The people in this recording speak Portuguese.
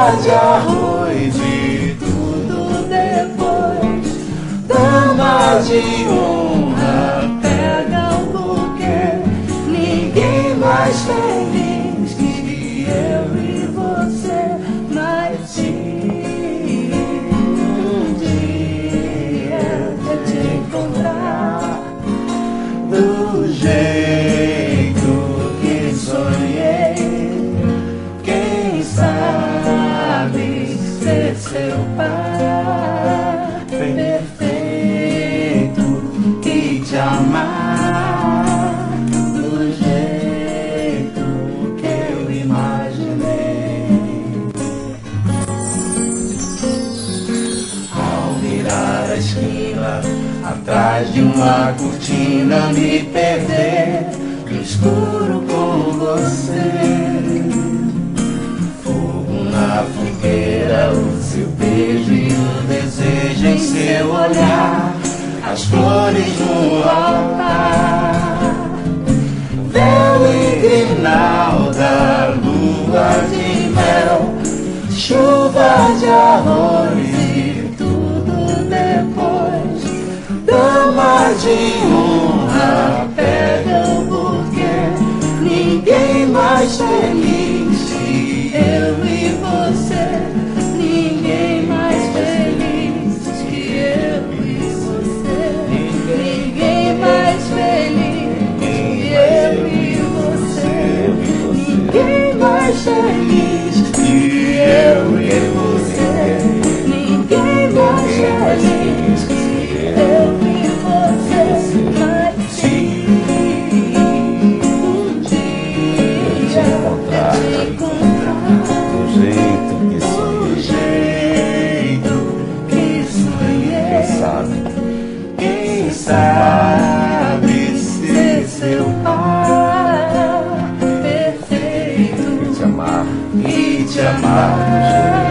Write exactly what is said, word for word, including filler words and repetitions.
de arroz e tudo depois. Dama de honra, pega o buquê. Ninguém mais feliz que eu e você. Mas se um dia eu te encontrar do jeito que sonhei, quem sabe ser seu pai perfeito e te amar do jeito que eu imaginei. Ao virar a esquina, atrás de uma cortina, me perder no escuro com você. Fogo na fogueira, o seu beijo e o desejo em seu olhar, as flores no altar, véu e grinalda, lua de mel, chuva de arroz e tudo depois. Dama de honra, pega o buquê. Ninguém mais feliz que eu e você. Ninguém mais feliz que eu e você. Ninguém mais feliz que eu e você. Ninguém mais feliz que eu e você. Ninguém mais feliz que eu e você. Mas se um dia eu te encontrar do jeito que do sonhei, jeito que sonhei, quem sabe quem sabe ser seu pai perfeito te amar, e te amar do amar